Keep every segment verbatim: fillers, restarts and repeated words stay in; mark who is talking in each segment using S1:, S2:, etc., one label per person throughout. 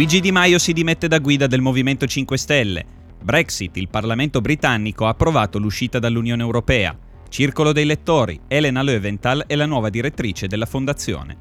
S1: Luigi Di Maio si dimette da guida del Movimento cinque Stelle. Brexit, il Parlamento britannico ha approvato l'uscita dall'Unione Europea. Circolo dei lettori, Elena Löwenthal è la nuova direttrice della fondazione.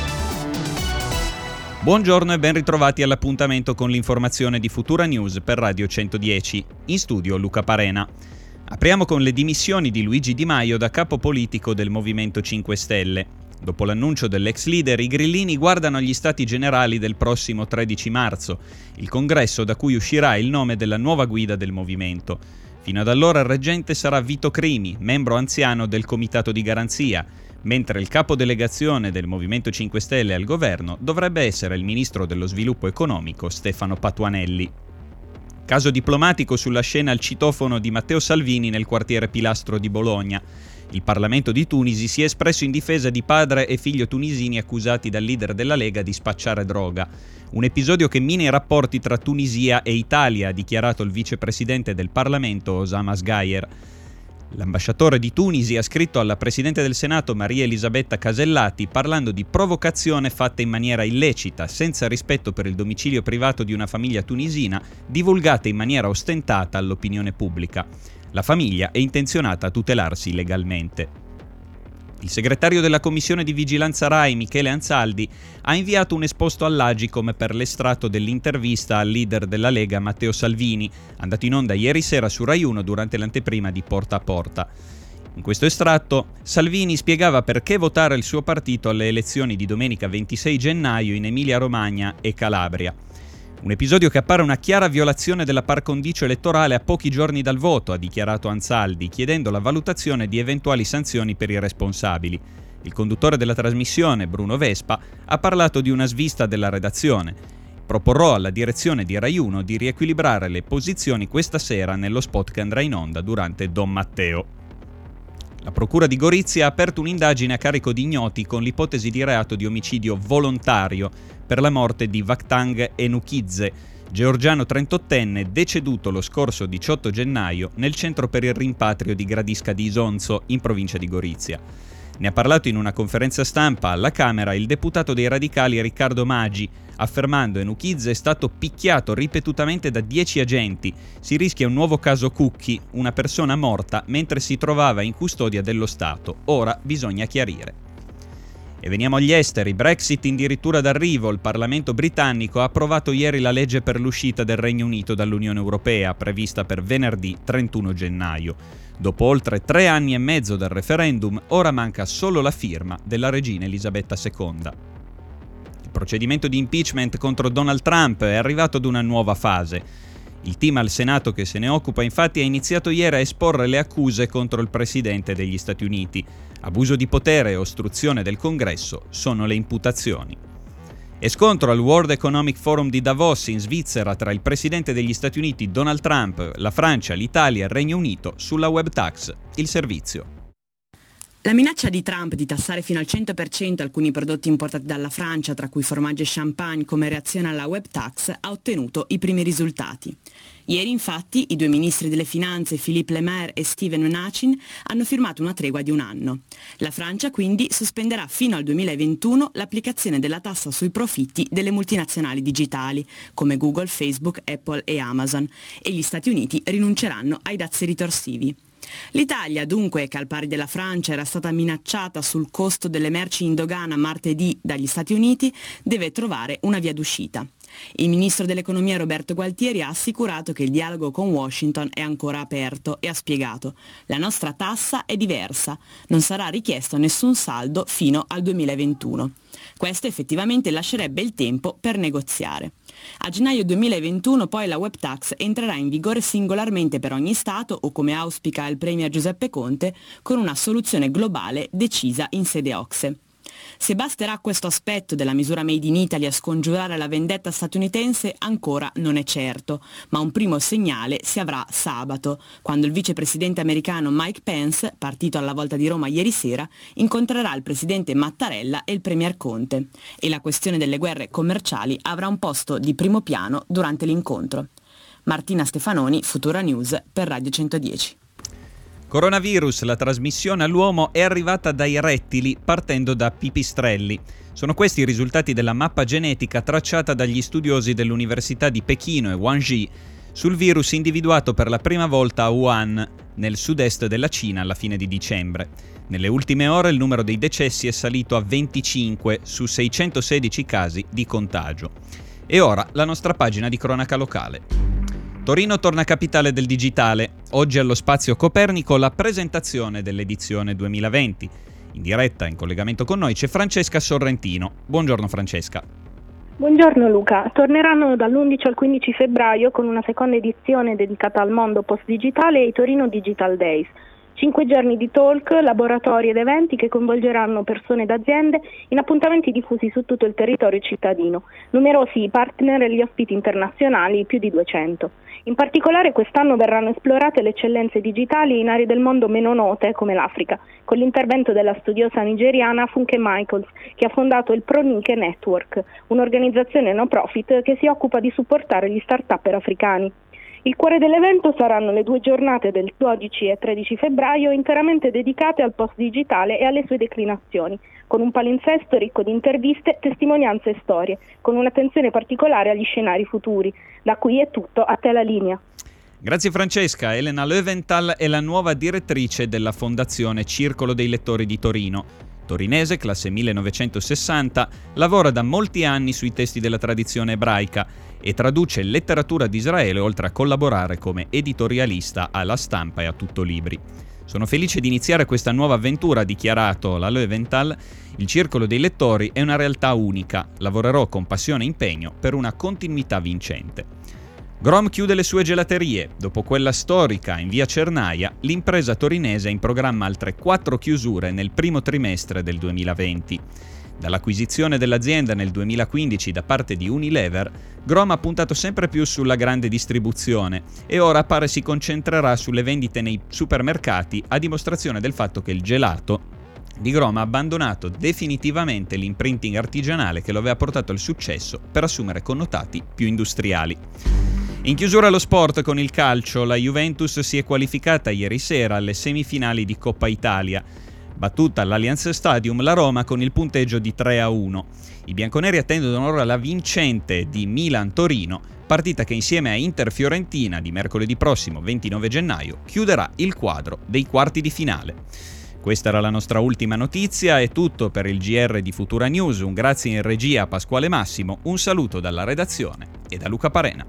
S1: Buongiorno e ben ritrovati all'appuntamento con l'informazione di Futura News per Radio centodieci. In studio Luca Parena. Apriamo con le dimissioni di Luigi Di Maio da capo politico del Movimento cinque Stelle. Dopo l'annuncio dell'ex leader, i grillini guardano agli stati generali del prossimo tredici marzo, il congresso da cui uscirà il nome della nuova guida del movimento. Fino ad allora il reggente sarà Vito Crimi, membro anziano del Comitato di Garanzia, mentre il capo delegazione del Movimento cinque Stelle al governo dovrebbe essere il ministro dello sviluppo economico Stefano Patuanelli. Caso diplomatico sulla scena al citofono di Matteo Salvini nel quartiere Pilastro di Bologna. Il Parlamento di Tunisi si è espresso in difesa di padre e figlio tunisini accusati dal leader della Lega di spacciare droga. Un episodio che mina i rapporti tra Tunisia e Italia, ha dichiarato il vicepresidente del Parlamento Osama Sghayer. L'ambasciatore di Tunisi ha scritto alla Presidente del Senato Maria Elisabetta Casellati parlando di provocazione fatta in maniera illecita, senza rispetto per il domicilio privato di una famiglia tunisina, divulgata in maniera ostentata all'opinione pubblica. La famiglia è intenzionata a tutelarsi legalmente. Il segretario della Commissione di Vigilanza Rai, Michele Anzaldi, ha inviato un esposto all'Agcom per l'estratto dell'intervista al leader della Lega Matteo Salvini, andato in onda ieri sera su Rai uno durante l'anteprima di Porta a Porta. In questo estratto, Salvini spiegava perché votare il suo partito alle elezioni di domenica ventisei gennaio in Emilia-Romagna e Calabria. Un episodio che appare una chiara violazione della par condicio elettorale a pochi giorni dal voto, ha dichiarato Anzaldi, chiedendo la valutazione di eventuali sanzioni per i responsabili. Il conduttore della trasmissione, Bruno Vespa, ha parlato di una svista della redazione. Proporrò alla direzione di Rai uno di riequilibrare le posizioni questa sera nello spot che andrà in onda durante Don Matteo. La Procura di Gorizia ha aperto un'indagine a carico di ignoti con l'ipotesi di reato di omicidio volontario per la morte di Vakhtang Enukidze, georgiano trentottenne deceduto lo scorso diciotto gennaio nel centro per il rimpatrio di Gradisca di Isonzo, in provincia di Gorizia. Ne ha parlato in una conferenza stampa alla Camera il deputato dei radicali Riccardo Maggi, affermando che Enukidze è stato picchiato ripetutamente da dieci agenti. Si rischia un nuovo caso Cucchi, una persona morta mentre si trovava in custodia dello Stato. Ora bisogna chiarire. E veniamo agli esteri. Brexit addirittura d'arrivo. Il Parlamento britannico ha approvato ieri la legge per l'uscita del Regno Unito dall'Unione Europea, prevista per venerdì trentuno gennaio. Dopo oltre tre anni e mezzo dal referendum, ora manca solo la firma della regina Elisabetta seconda. Il procedimento di impeachment contro Donald Trump è arrivato ad una nuova fase. Il team al Senato che se ne occupa infatti ha iniziato ieri a esporre le accuse contro il presidente degli Stati Uniti. Abuso di potere e ostruzione del Congresso sono le imputazioni. E scontro al World Economic Forum di Davos in Svizzera tra il presidente degli Stati Uniti Donald Trump, la Francia, l'Italia e il Regno Unito sulla web tax, il servizio.
S2: La minaccia di Trump di tassare fino al cento per cento alcuni prodotti importati dalla Francia, tra cui formaggio e champagne, come reazione alla web tax, ha ottenuto i primi risultati. Ieri infatti i due ministri delle finanze Philippe Le Maire e Steven Mnuchin hanno firmato una tregua di un anno. La Francia quindi sospenderà fino al duemilaventuno l'applicazione della tassa sui profitti delle multinazionali digitali come Google, Facebook, Apple e Amazon, e gli Stati Uniti rinunceranno ai dazi ritorsivi. L'Italia, dunque, che al pari della Francia era stata minacciata sul costo delle merci in dogana martedì dagli Stati Uniti, deve trovare una via d'uscita. Il ministro dell'economia Roberto Gualtieri ha assicurato che il dialogo con Washington è ancora aperto e ha spiegato: la nostra tassa è diversa, non sarà richiesto nessun saldo fino al duemilaventuno. Questo effettivamente lascerebbe il tempo per negoziare. A gennaio duemilaventuno poi la web tax entrerà in vigore singolarmente per ogni Stato o, come auspica il premier Giuseppe Conte, con una soluzione globale decisa in sede O C S E. Se basterà questo aspetto della misura Made in Italy a scongiurare la vendetta statunitense ancora non è certo, ma un primo segnale si avrà sabato, quando il vicepresidente americano Mike Pence, partito alla volta di Roma ieri sera, incontrerà il presidente Mattarella e il premier Conte, e la questione delle guerre commerciali avrà un posto di primo piano durante l'incontro. Martina Stefanoni, Futura News per Radio centodieci.
S1: Coronavirus, la trasmissione all'uomo è arrivata dai rettili partendo da pipistrelli. Sono questi i risultati della mappa genetica tracciata dagli studiosi dell'Università di Pechino e Guangxi sul virus individuato per la prima volta a Wuhan, nel sud-est della Cina, alla fine di dicembre. Nelle ultime ore il numero dei decessi è salito a venticinque su seicentosedici casi di contagio. E ora la nostra pagina di cronaca locale. Torino torna capitale del digitale. Oggi allo Spazio Copernico la presentazione dell'edizione duemilaventi. In diretta, in collegamento con noi, c'è Francesca Sorrentino. Buongiorno Francesca.
S3: Buongiorno Luca, torneranno dall'undici al quindici febbraio con una seconda edizione dedicata al mondo post-digitale e i Torino Digital Days. Cinque giorni di talk, laboratori ed eventi che coinvolgeranno persone ed aziende in appuntamenti diffusi su tutto il territorio cittadino. Numerosi i partner e gli ospiti internazionali, più di duecento. In particolare quest'anno verranno esplorate le eccellenze digitali in aree del mondo meno note come l'Africa, con l'intervento della studiosa nigeriana Funke Michaels, che ha fondato il Pronike Network, un'organizzazione no profit che si occupa di supportare gli start-up africani. Il cuore dell'evento saranno le due giornate del dodici e tredici febbraio interamente dedicate al post digitale e alle sue declinazioni, con un palinsesto ricco di interviste, testimonianze e storie, con un'attenzione particolare agli scenari futuri. Da qui è tutto, a te la linea.
S1: Grazie Francesca. Elena Löwenthal è la nuova direttrice della Fondazione Circolo dei Lettori di Torino. Torinese, classe millenovecentosessanta, lavora da molti anni sui testi della tradizione ebraica e traduce letteratura di Israele, oltre a collaborare come editorialista alla Stampa e a Tutto Libri. Sono felice di iniziare questa nuova avventura, ha dichiarato la Löwenthal. Il Circolo dei Lettori è una realtà unica. Lavorerò con passione e impegno per una continuità vincente. Grom chiude le sue gelaterie. Dopo quella storica in via Cernaia, l'impresa torinese ha in programma altre quattro chiusure nel primo trimestre del duemilaventi. Dall'acquisizione dell'azienda nel duemilaquindici da parte di Unilever, Grom ha puntato sempre più sulla grande distribuzione e ora pare si concentrerà sulle vendite nei supermercati, a dimostrazione del fatto che il gelato di Grom ha abbandonato definitivamente l'imprinting artigianale che lo aveva portato al successo per assumere connotati più industriali. In chiusura allo sport con il calcio, la Juventus si è qualificata ieri sera alle semifinali di Coppa Italia. Battuta all'Allianz Stadium la Roma con il punteggio di tre a uno. I bianconeri attendono ora la vincente di Milan-Torino, partita che insieme a Inter-Fiorentina di mercoledì prossimo ventinove gennaio chiuderà il quadro dei quarti di finale. Questa era la nostra ultima notizia, è tutto per il G R di Futura News. Un grazie in regia a Pasquale Massimo, un saluto dalla redazione e da Luca Parena.